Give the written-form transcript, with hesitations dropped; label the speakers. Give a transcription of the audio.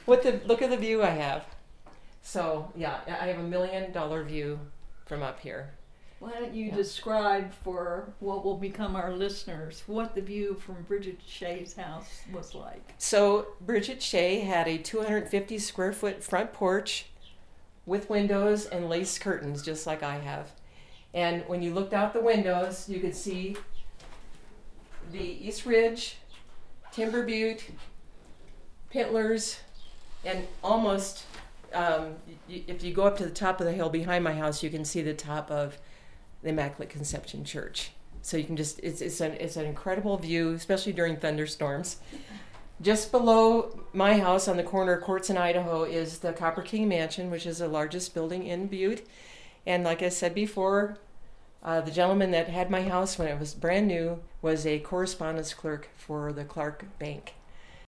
Speaker 1: Look at the view I have. So yeah, I have $1 million view from up here.
Speaker 2: Why don't you
Speaker 1: Yeah.
Speaker 2: describe for what will become our listeners what the view from Bridget Shea's house was like?
Speaker 1: So Bridget Shea had a 250 square foot front porch with windows and lace curtains, just like I have. And when you looked out the windows, you could see the East Ridge, Timber Butte, Pintlers, and almost, if you go up to the top of the hill behind my house, you can see the top of the Immaculate Conception Church. So you can just, it's an incredible view, especially during thunderstorms. Just below my house on the corner of Quartz and Idaho is the Copper King Mansion, which is the largest building in Butte. And like I said before, the gentleman that had my house when it was brand new was a correspondence clerk for the Clark Bank.